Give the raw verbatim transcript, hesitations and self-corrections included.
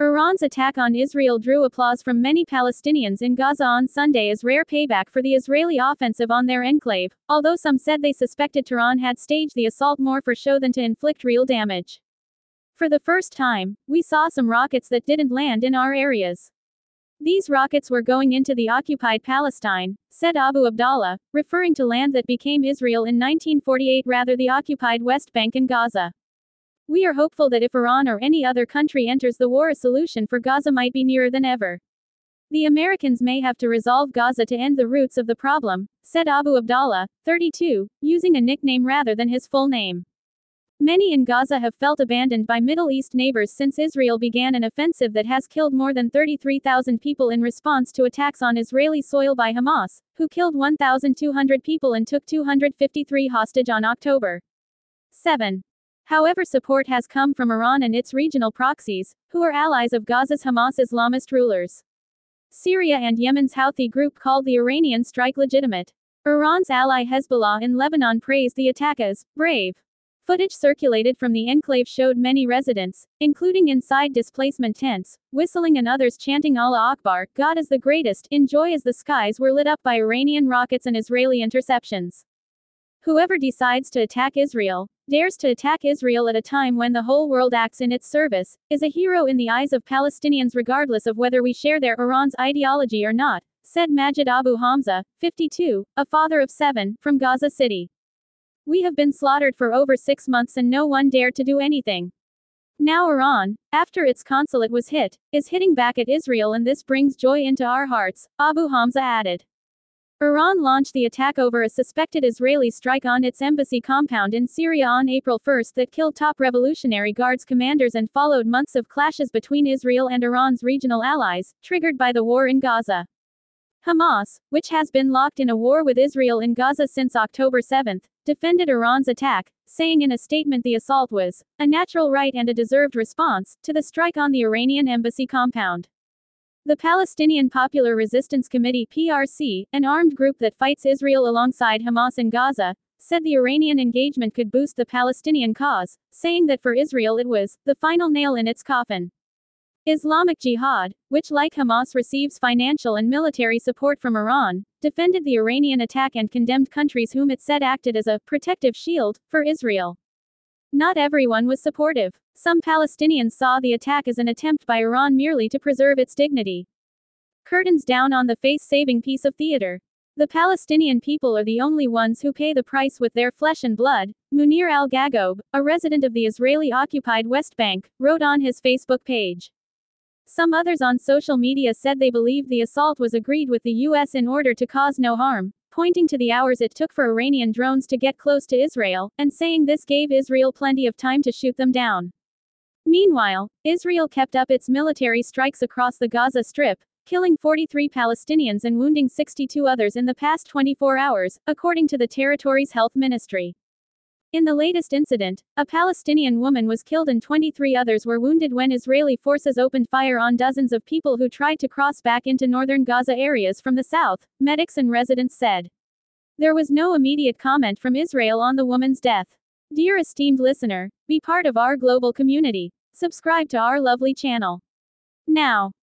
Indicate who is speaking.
Speaker 1: Iran's attack on Israel drew applause from many Palestinians in Gaza on Sunday as rare payback for the Israeli offensive on their enclave, although some said they suspected Tehran had staged the assault more for show than to inflict real damage. For the first time, we saw some rockets that didn't land in our areas. These rockets were going into the occupied Palestine, said Abu Abdallah, referring to land that became Israel in nineteen forty-eight rather the occupied West Bank and Gaza. We are hopeful that if Iran or any other country enters the war, a solution for Gaza might be nearer than ever. The Americans may have to resolve Gaza to end the roots of the problem, said Abu Abdallah, thirty-two, using a nickname rather than his full name. Many in Gaza have felt abandoned by Middle East neighbors since Israel began an offensive that has killed more than thirty-three thousand people in response to attacks on Israeli soil by Hamas, who killed one thousand two hundred people and took two hundred fifty-three hostage on October seventh. However, support has come from Iran and its regional proxies, who are allies of Gaza's Hamas Islamist rulers. Syria and Yemen's Houthi group called the Iranian strike legitimate. Iran's ally Hezbollah in Lebanon praised the attack as brave. Footage circulated from the enclave showed many residents, including inside displacement tents, whistling and others chanting Allah Akbar, God is the greatest, in joy as the skies were lit up by Iranian rockets and Israeli interceptions. Whoever decides to attack Israel, dares to attack Israel at a time when the whole world acts in its service, is a hero in the eyes of Palestinians regardless of whether we share their Iran's ideology or not, said Majid Abu Hamza, fifty-two, a father of seven, from Gaza City. We have been slaughtered for over six months and no one dared to do anything. Now Iran, after its consulate was hit, is hitting back at Israel and this brings joy into our hearts, Abu Hamza added. Iran launched the attack over a suspected Israeli strike on its embassy compound in Syria on April first that killed top Revolutionary Guards commanders and followed months of clashes between Israel and Iran's regional allies, triggered by the war in Gaza. Hamas, which has been locked in a war with Israel in Gaza since October seventh, defended Iran's attack, saying in a statement the assault was a natural right and a deserved response to the strike on the Iranian embassy compound. The Palestinian Popular Resistance Committee P R C, an armed group that fights Israel alongside Hamas in Gaza, said the Iranian engagement could boost the Palestinian cause, saying that for Israel it was the final nail in its coffin. Islamic Jihad, which like Hamas receives financial and military support from Iran, defended the Iranian attack and condemned countries whom it said acted as a protective shield for Israel. Not everyone was supportive. Some Palestinians saw the attack as an attempt by Iran merely to preserve its dignity. Curtains down on the face-saving piece of theater. The Palestinian people are the only ones who pay the price with their flesh and blood, Munir al-Gagob, a resident of the Israeli-occupied West Bank, wrote on his Facebook page. Some others on social media said they believed the assault was agreed with the U S in order to cause no harm, pointing to the hours it took for Iranian drones to get close to Israel, and saying this gave Israel plenty of time to shoot them down. Meanwhile, Israel kept up its military strikes across the Gaza Strip, killing forty-three Palestinians and wounding sixty-two others in the past twenty-four hours, according to the territory's health ministry. In the latest incident, a Palestinian woman was killed and twenty-three others were wounded when Israeli forces opened fire on dozens of people who tried to cross back into northern Gaza areas from the south, medics and residents said. There was no immediate comment from Israel on the woman's death. Dear esteemed listener, be part of our global community. Subscribe to our lovely channel now.